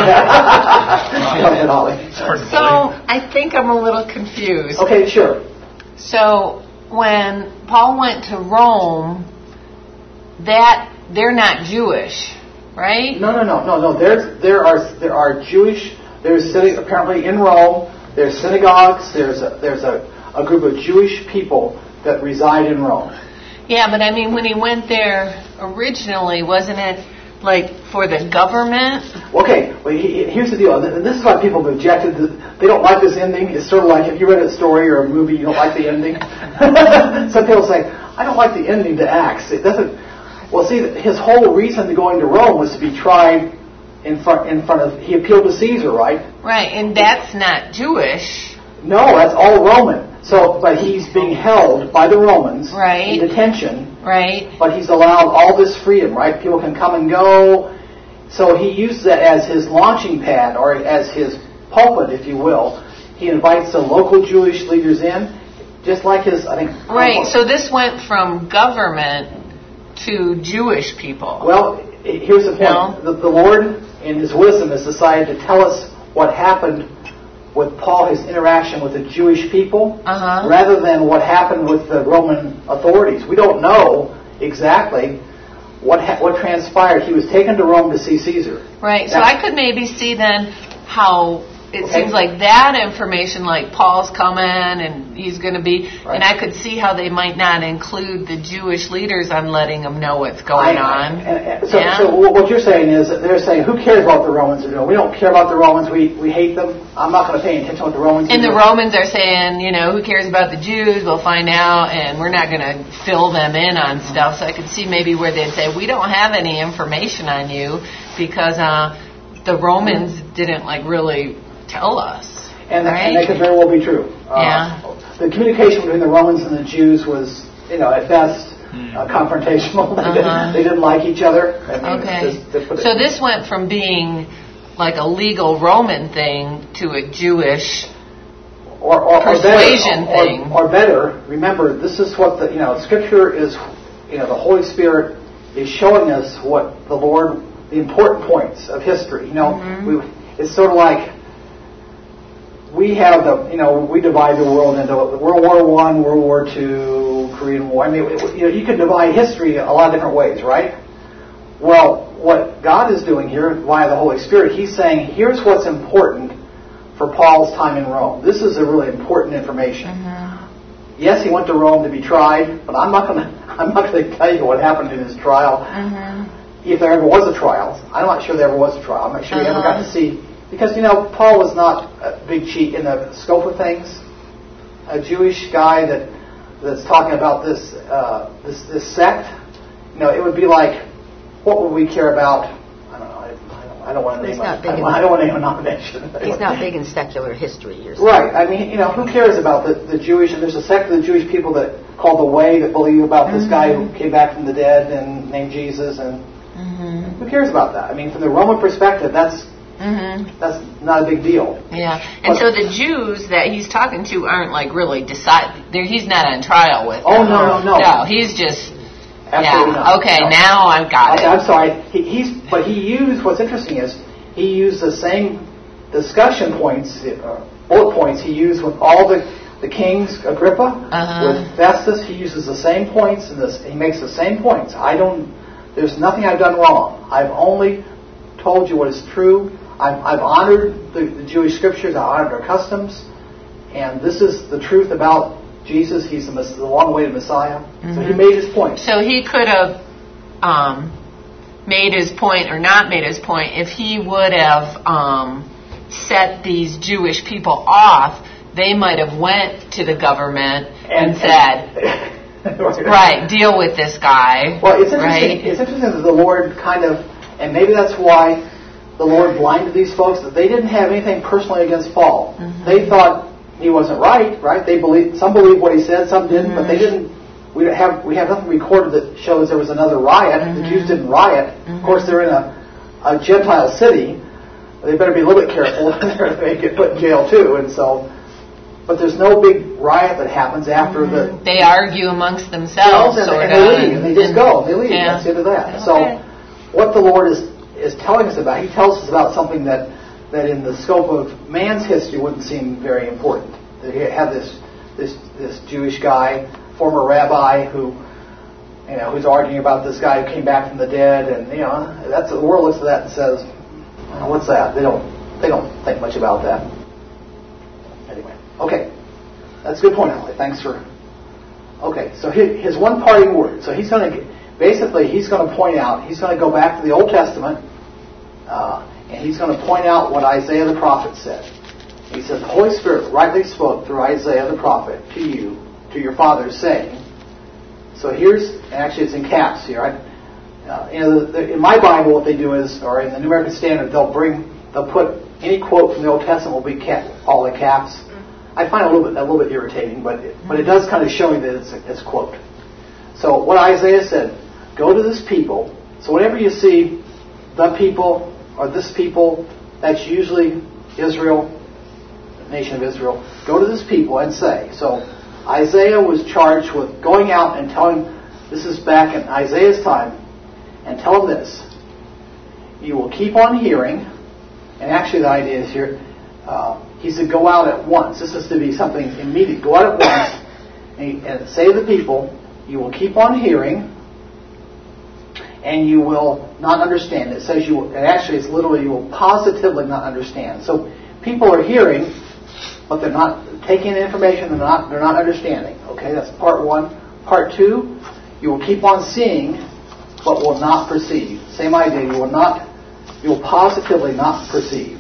So I think I'm a little confused. Okay, sure. So when Paul went to Rome, that they're not Jewish, right? No, no, no, no, no. There, there are there are Jewish. There's apparently in Rome. There's synagogues. There's a, there's a, a group of Jewish people that reside in Rome. Yeah, but I mean, when he went there originally, wasn't it like for the government? Okay, well, he, here's the deal, and this is why people have objected. They don't like this ending. It's sort of like if you read a story or a movie, you don't like the ending. Some people say, I don't like the ending to Acts. It doesn't. Well, see, his whole reason to going to Rome was to be tried in front in front of. He appealed to Caesar, right? Right, and that's not Jewish. No, that's all Roman. So, but he's being held by the Romans right. in detention. Right. But he's allowed all this freedom, right? People can come and go. So he uses that as his launching pad, or as his pulpit, if you will, he invites the local Jewish leaders in, just like his, I think... Right, so this went from government to Jewish people. Well, here's the point. No. The, the Lord, in His wisdom, has decided to tell us what happened with Paul, his interaction with the Jewish people, uh-huh. rather than what happened with the Roman authorities. We don't know exactly what ha- what transpired. He was taken to Rome to see Caesar. Right, so That- I could maybe see then how it Okay. seems like that information, like Paul's coming and he's going to be, Right. and I could see how they might not include the Jewish leaders on letting them know what's going I- on. And, and so, Yeah. so what you're saying is that they're saying, who cares about what the Romans are doing? We don't care about the Romans. We we hate them. I'm not going to pay attention to what the Romans are And the doing. Romans are saying, you know, who cares about the Jews? We'll find out, and we're not going to fill them in on stuff. So I could see maybe where they'd say, we don't have any information on you because uh, the Romans didn't like really tell us. And, right? and that could very well be true. Uh, Yeah. The communication between the Romans and the Jews was, you know, at best, uh, confrontational. They, Uh-huh. didn't, they didn't like each other. I mean, Okay. just to put it- So this went from being like a legal Roman thing to a Jewish. or, or, persuasion or better, thing. Or, or better, remember, this is what the, you know, Scripture is, you know, the Holy Spirit is showing us what the Lord, the important points of history. You know, Mm-hmm. we, it's sort of like we have the, you know, we divide the world into World War One, World War Two, Korean War. I mean, it, you know, you can divide history a lot of different ways, right? Well, what God is doing here via the Holy Spirit, He's saying, here's what's important for Paul's time in Rome. This is a really important information. Mm-hmm. Yes, he went to Rome to be tried, but I'm not going to. I'm not going to tell you what happened in his trial. Mm-hmm. If there ever was a trial, I'm not sure there ever was a trial. I'm not sure we ever got Uh-huh. to see, because you know Paul was not a big cheat in the scope of things. A Jewish guy that that's talking about this uh, this this sect, you know, it would be like, what would we care about? I don't know. I, I don't, I don't want to He's name. not A, big I, in- don't, I don't want to name a nomination. He's not big in secular history, you're saying. Right. I mean, you know, who cares about the, the Jewish, and there's a sect of the Jewish people that called the Way that believe about this guy who came back from the dead and named Jesus, and Mm-hmm. who cares about that? I mean, from the Roman perspective, that's Mm-hmm. that's not a big deal. Yeah, and But- so the Jews that he's talking to aren't like really decide. they're- He's not on trial with. Oh, them. no, no, no. No, he's just. Absolutely yeah. not. Okay, No. now I've got Okay, it. I'm sorry. He, he's, but he used, what's interesting is, he used the same discussion points, uh, bullet points he used with all the, the kings, Agrippa, Uh-huh. with Festus. He uses the same points, and this, he makes the same points. I don't, there's nothing I've done wrong. I've only told you what is true. I've, I've honored the, the Jewish scriptures. I've honored our customs. And this is the truth about Jesus. He's the, the long-awaited Messiah. So he made his point. So he could have um, made his point or not made his point if he would have um, set these Jewish people off. They might have went to the government and, said, right, deal with this guy. Well, it's interesting. Right? It's interesting that the Lord kind of, and maybe that's why the Lord blinded these folks, that they didn't have anything personally against Paul. Mm-hmm. They thought he wasn't right, right? They believed, some believed what he said, some didn't, Mm-hmm. but they didn't. We don't have we have nothing recorded that shows there was another riot. Mm-hmm. The Jews didn't riot. Of course, they're in a, a Gentile city. They better be a little bit careful. They get put in jail too, and so. But there's no big riot that happens after the. They argue amongst themselves, and, sort and of. they leave, and they just go, and they leave. Yeah. That's the end of that. Okay. So, what the Lord is is telling us about, He tells us about something that that in the scope of man's history wouldn't seem very important. That He had this this this Jewish guy, former rabbi, who you know who's arguing about this guy who came back from the dead, and you know that's the world looks at that and says, oh, "What's that?" They don't they don't think much about that. Anyway, okay, that's a good point, Emily. Thanks for. Okay, so his, his one parting word. So he's going to, basically, he's going to point out, he's going to go back to the Old Testament, uh, and he's going to point out what Isaiah the prophet said. He says, the Holy Spirit rightly spoke through Isaiah the prophet to you, to your fathers, saying. So here's, and actually it's in caps here. I, uh, you know, the, the, in my Bible, what they do is, or in the New American Standard, they'll bring, they'll put any quote from the Old Testament will be cap, all in caps. I find it a little bit a little bit irritating, but it, but it does kind of show me that it's a, it's a quote. So what Isaiah said, go to this people. So whenever you see the people or this people, that's usually Israel, nation of Israel, go to this people and say. So Isaiah was charged with going out and telling, this is back in Isaiah's time, and tell them this. You will keep on hearing, and actually the idea is here, uh, he said go out at once. This is to be something immediate. Go out at once and, he, and say to the people, you will keep on hearing, and you will not understand. It says you, and actually it's literally you will positively not understand. So people are hearing, but they're not taking the information. They're not. They're not understanding. Okay, that's part one. Part two, you will keep on seeing, but will not perceive. Same idea. You will not. You will positively not perceive.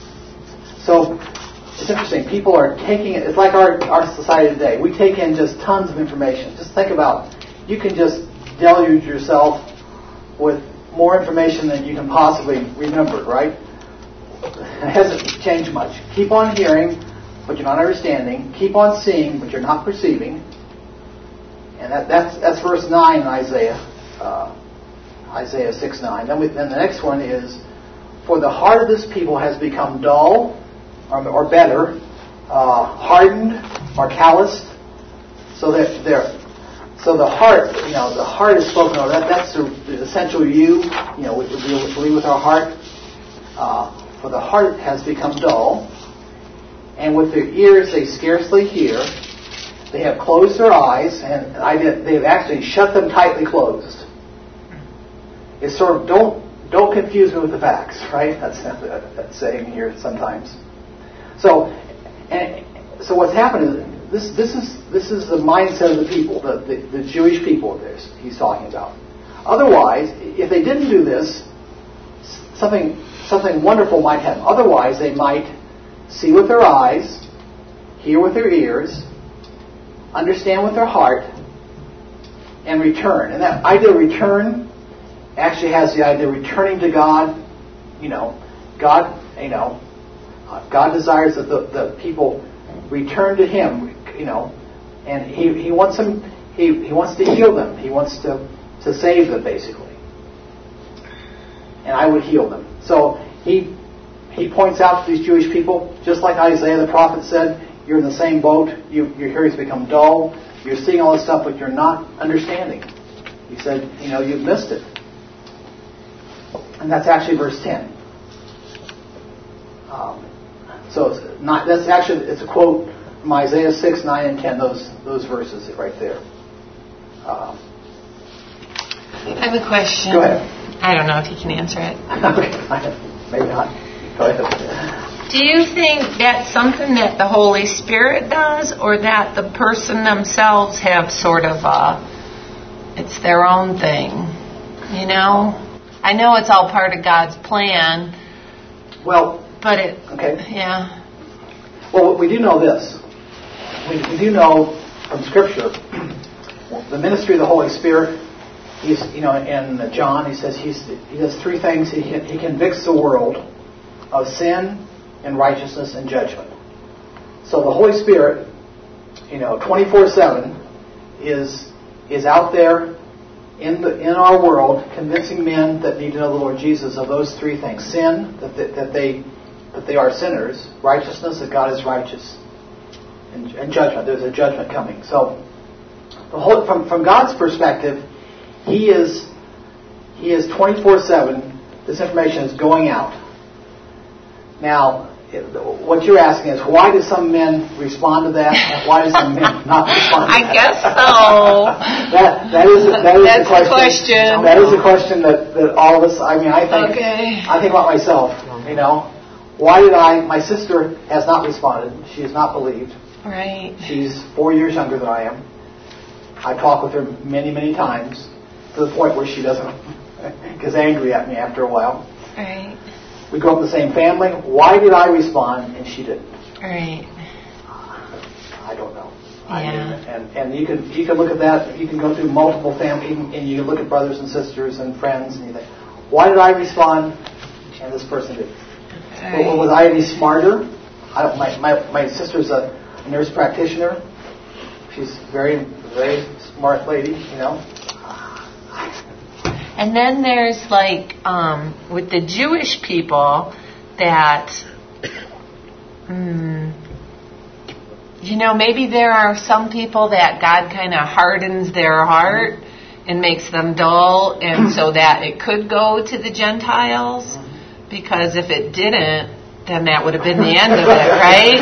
So it's interesting. People are taking it. It's like our our society today. We take in just tons of information. Just think about. You can just deluge yourself with more information than you can possibly remember, right? It hasn't changed much. Keep on hearing, but you're not understanding. Keep on seeing, but you're not perceiving. And that, that's that's verse nine in Isaiah, uh, Isaiah six nine. Then, we, then the next one is, for the heart of this people has become dull, or, or better, uh, hardened or calloused, so that they're So the heart, you know, the heart is spoken of. That, that's the, the essential you. You know, we, we believe with our heart. Uh, for the heart has become dull, and with their ears they scarcely hear. They have closed their eyes, and I did, they've actually shut them tightly closed. It's sort of don't don't confuse me with the facts, right? That's that saying here sometimes. So, and so what's happened is. This this is this is the mindset of the people, the, the, the Jewish people this he's talking about. Otherwise, if they didn't do this, something something wonderful might happen. Otherwise, they might see with their eyes, hear with their ears, understand with their heart, and return. And that idea of return actually has the idea of returning to God. You know, God, you know, God desires that the, the people return to Him. You know, and he, he wants them. He, he wants to heal them. He wants to, to save them, basically. And I would heal them. So he he points out to these Jewish people, just like Isaiah the prophet said, you're in the same boat. You, your hearing's become dull. You're seeing all this stuff, but you're not understanding. He said, you know, you've missed it. And that's actually verse ten. Um, so it's not. That's actually it's a quote. From Isaiah six, nine, and ten, those those verses right there. Um, I have a question. Go ahead. I don't know if you can answer it. Maybe not. Go ahead. Do you think that's something that the Holy Spirit does, or that the person themselves have sort of a, it's their own thing? You know? I know it's all part of God's plan. Well, but it, okay. Yeah. Well, we do know this. We, we do know from Scripture the ministry of the Holy Spirit. He's, you know, in John, he says he's, he does three things. He, he convicts the world of sin and righteousness and judgment. So the Holy Spirit, you know, twenty-four seven is is out there in the in our world, convincing men that need to know the Lord Jesus of those three things: sin, that they, that they that they are sinners; righteousness, that God is righteous; and, and judgment. There's a judgment coming. So, the whole, from from God's perspective, He is He is twenty-four seven. This information is going out. Now, what you're asking is, why do some men respond to that? And why do some men not respond to I that? guess so. that that is that is That's the question. the question. That is a question that, that all of us. I mean, I think. Okay. I think about myself. You know, why did I? My sister has not responded. She has not believed. Right. She's four years younger than I am. I talk with her many, many times to the point where she doesn't gets angry at me after a while. Right. We grew up in the same family. Why did I respond and she didn't? Right. I don't know. Yeah. I mean, and and you can you can look at that. You can go through multiple families, and you look at brothers and sisters and friends, and you think, why did I respond and this person didn't? Right. Well, was I any smarter? I don't. My my my sister's a nurse practitioner. She's very very smart lady. You know. And then there's like um, with the Jewish people that mm, you know, maybe there are some people that God kind of hardens their heart and makes them dull, and so that it could go to the Gentiles, because if it didn't, then that would have been the end of it, right?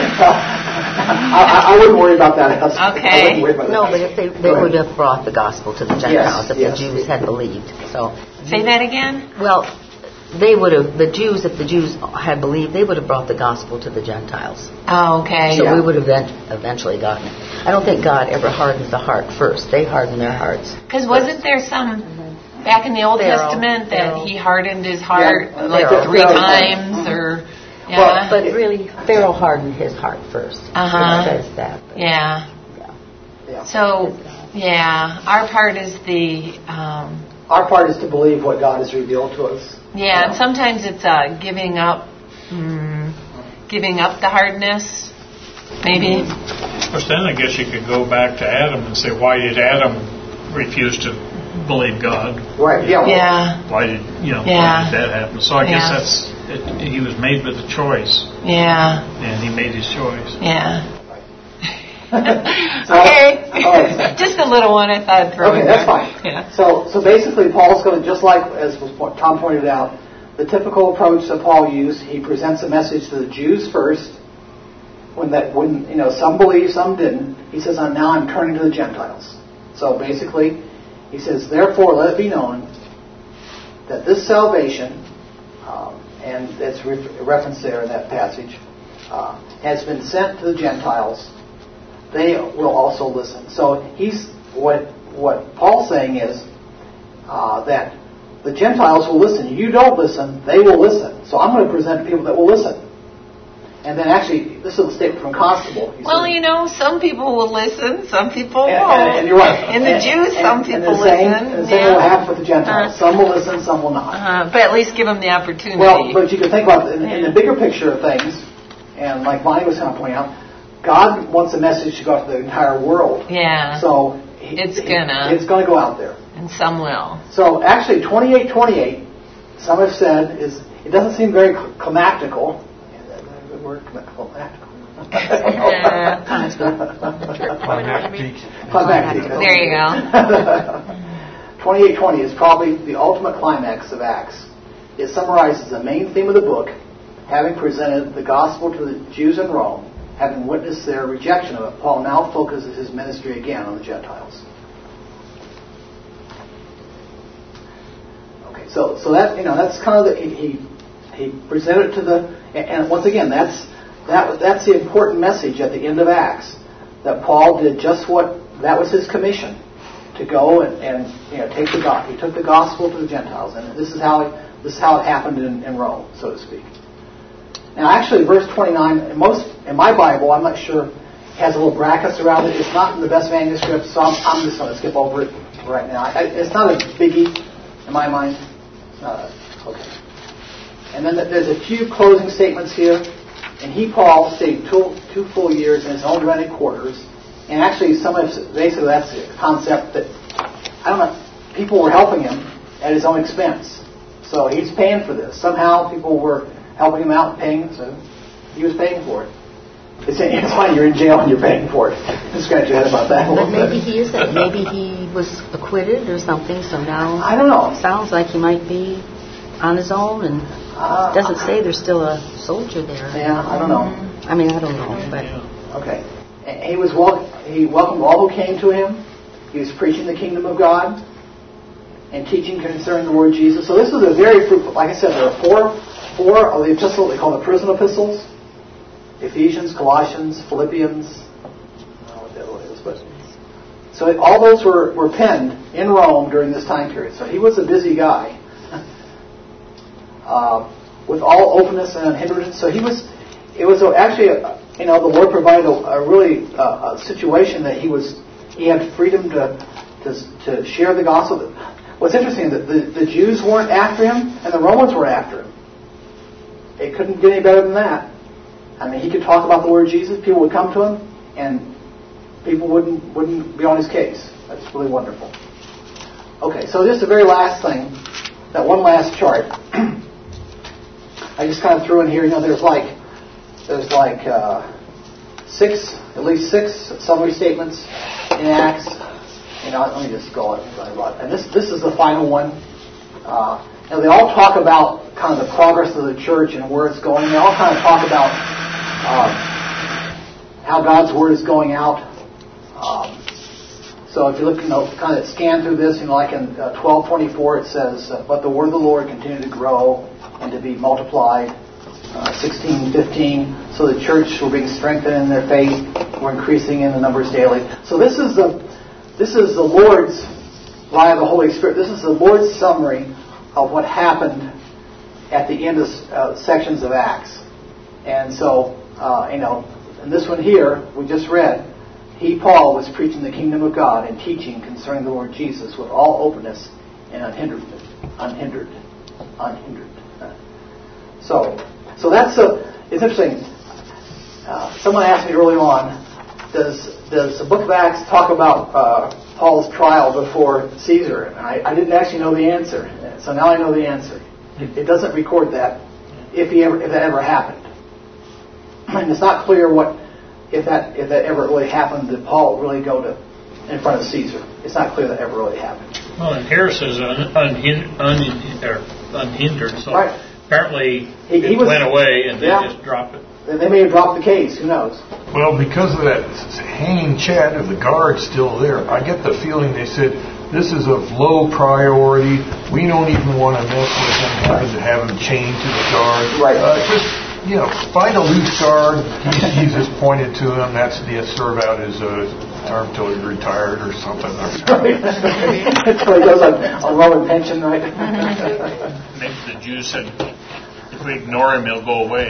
I, I wouldn't worry about that. Okay. About No, that. but if they, they would have brought the gospel to the Gentiles, Yes, if yes. the Jews had believed. So, Say that again? well, they would have, the Jews, if the Jews had believed, they would have brought the gospel to the Gentiles. Oh, okay. So Yeah. we would have then eventually gotten it. I don't think God ever hardens the heart first. They harden their hearts. Because wasn't there some, back in the Old Pharaoh. Testament, that Pharaoh. he hardened his heart Yeah, like Pharaoh. three Pharaoh. times, or, yeah. Well, But really, Pharaoh hardened his heart first. Uh-huh. It says that. but- yeah. Yeah. So, yeah, our part is the, um, Our part is to believe what God has revealed to us. yeah, and sometimes it's uh, giving up, mm, giving up the hardness, maybe. But then I guess you could go back to Adam and say, why did Adam refuse to believe God? Right. Yeah. Yeah, Why did you know? Yeah. Why did that happen? So I guess Yeah. that's it, he was made with a choice, yeah, and he made his choice. yeah. So- Okay, Oh. just a little one I thought I'd throw Okay, in that's there. fine. Yeah. So, so basically, Paul's going to, just like as was po- Tom pointed out, the typical approach that Paul used, he presents a message to the Jews first. When that, when you know, some believe, some didn't. He says, "I'm now I'm turning to the Gentiles." So basically, he says, "Therefore, let it be known that this salvation," um, and it's re- referenced there in that passage, uh, has been sent to the Gentiles. They will also listen. So he's what what Paul's saying is uh, that the Gentiles will listen. You don't listen, they will listen. So I'm going to present people that will listen. And then actually, this is a statement from Constable. He Well, said, you know, some people will listen, some people and, won't. and, and you're right. And the And- Jews, and- some and people the same, listen. And the same yeah. will happen with the Gentiles. Uh, Some will listen, some will not. uh, but at least give them the opportunity. Well, but you can think about it in, in the bigger picture of things, and like Bonnie was kind of pointing out, God wants a message to go out to the entire world. yeah, So he, It's he- gonna. it's going to go out there. and some will. So actually, twenty-eight twenty-eight, some have said, is it doesn't seem very cl- climactical. Is that a good word? Climactical. Yeah. Climactic. Climactic. There you go. twenty-eight twenty is probably the ultimate climax of Acts. It summarizes the main theme of the book, having presented the gospel to the Jews in Rome, having witnessed their rejection of it. Paul now focuses his ministry again on the Gentiles. Okay, so so that you know that's kind of the he he, he presented it to the and, and once again that's that that's the important message at the end of Acts, that Paul did just what that was his commission, to go and, and you know take the gospel. He took the gospel to the Gentiles, and this is how it, this is how it happened in, in Rome, so to speak. Now, actually, verse twenty-nine, in most in my Bible, I'm not sure, has a little brackets around it. It's not in the best manuscript, so I'm, I'm just going to skip over it right now. I, it's not a biggie in my mind. It's not a, okay. And then there's a few closing statements here. And he, Paul, stayed two, two full years in his own rented quarters. And actually, some of basically that's the concept that I don't know. People were helping him at his own expense, so he's paying for this. Somehow, people were helping him out, paying, so he was paying for it. It's, it's funny, you're in jail and you're paying for it. Just scratch your head about that a But little maybe bit. he isn't. Maybe he was acquitted or something, so now I don't know. sounds like he might be on his own, and Uh, it doesn't say there's still a soldier there. Yeah, I don't know. I mean, I don't know, but Okay. And he was wel- he welcomed all who came to him. He was preaching the kingdom of God and teaching concerning the Lord Jesus. So this is a very fruitful. Like I said, there are four four of the epistles they call the prison epistles: Ephesians, Colossians, Philippians. I don't know what the other one is, but so all those were were penned in Rome during this time period. So he was a busy guy. Uh, with all openness and unhinderedness. So he was, it was actually, a, you know, the Lord provided a, a really uh, a situation that he was, he had freedom to, to to share the gospel. What's interesting, that the, the Jews weren't after him and the Romans were after him. It couldn't get any better than that. I mean, he could talk about the Lord Jesus, people would come to him, and people wouldn't wouldn't be on his case. That's really wonderful. Okay, so just the very last thing, that one last chart. I just kind of threw in here, you know, there's like, there's like uh, six at least six summary statements in Acts. You know, let me just go on. And this this is the final one. Uh, and they all talk about kind of the progress of the church and where it's going. They all kind of talk about um, how God's word is going out. Um, so if you look, you know, kind of scan through this, you know, like in uh, twelve twenty-four, it says, uh, "But the word of the Lord continued to grow and to be multiplied." Uh, sixteen fifteen, so the church were being strengthened in their faith, were increasing in the numbers daily. So this is the this is the Lord's, via the Holy Spirit, this is the Lord's summary of what happened at the end of uh, sections of Acts. And so, uh, you know, in this one here, we just read, he, Paul, was preaching the kingdom of God and teaching concerning the Lord Jesus with all openness and unhindered, unhindered, unhindered. So, so that's a, it's interesting. Uh, someone asked me early on, does does the book of Acts talk about uh, Paul's trial before Caesar? And I, I didn't actually know the answer. So now I know the answer. It, it doesn't record that if he ever if that ever happened. And it's not clear what if that if that ever really happened. Did Paul really go to in front of Caesar? It's not clear that ever really happened. Well, and here it says un, unhin, un, or unhindered. So right. Apparently he, he it was, went away and they yeah. just dropped it. They may have dropped the case. Who knows? Well, because of that hanging chat of the guards still there, I get the feeling they said, this is of low priority. We don't even want to mess with him, having to have him chained to the guard. Right. Uh, just, you know, find a loose guard. Jesus pointed to him. That's the serve out his uh, term till he's retired or something. Until he goes on a Roman pension, right? Maybe the Jews said, if we ignore him, he'll go away.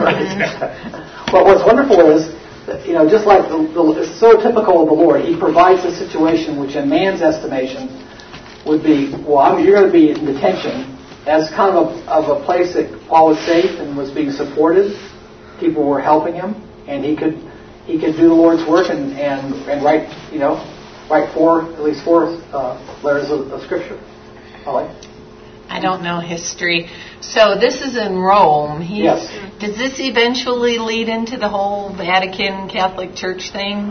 Well, what's wonderful is, that, you know, just like the, the, it's so typical of the Lord, He provides a situation which, in man's estimation, would be, well, I mean, you're going to be in detention, as kind of a, of a place that Paul was safe and was being supported. People were helping him, and he could he could do the Lord's work and and, and write, you know, write four at least four uh, letters of, of Scripture. Holly? I don't know history. So this is in Rome. He, Yes. Does this eventually lead into the whole Vatican Catholic Church thing?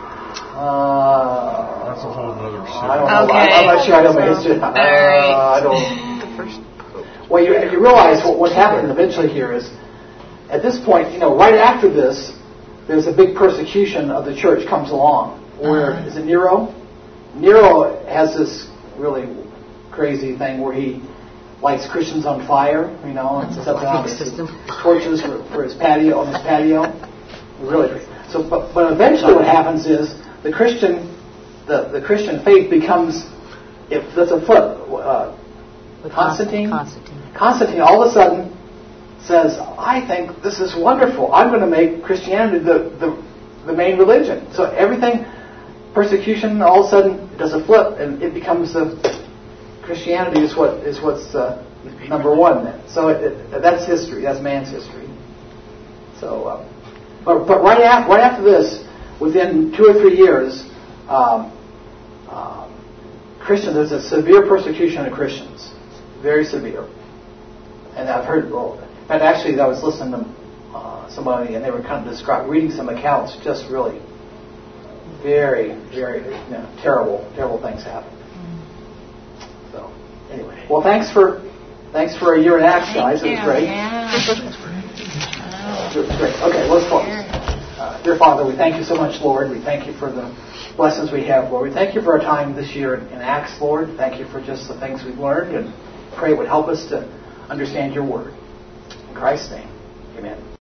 Uh, That's a whole other I don't know. Okay. I'm not sure. I don't know history. All right. Uh, I don't. Well, you, you realize what, what happened eventually here is, at this point, you know, right after this, there's a big persecution of the church comes along. Where uh-huh. is it Nero? Nero has this really crazy thing where he lights Christians on fire, you know, and sets out torches for, for his patio on his patio. Really crazy. So, but, but eventually, what happens is the Christian, the, the Christian faith becomes, if that's a flip. Uh, Constantine. Constantine. Constantine all of a sudden says, "I think this is wonderful. I'm going to make Christianity the the, the main religion." So everything, persecution, all of a sudden does a flip, and it becomes the Christianity is what is what's uh, number one then. So it, it, that's history. That's man's history. So, uh, but but right after right after this, within two or three years, um, uh, Christians there's a severe persecution of Christians, very severe. And I've heard, well, in fact, actually, I was listening to uh, somebody, and they were kind of describing, reading some accounts, just really very, very, you know, terrible, terrible things happen. So, anyway, well, thanks for thanks for a year in Acts, guys. It was great. Yeah. It was great. Okay, let's close. Uh, dear Father, we thank you so much, Lord. We thank you for the blessings we have, Lord. We thank you for our time this year in Acts, Lord. Thank you for just the things we've learned, and pray it would help us to understand your word. In Christ's name, amen.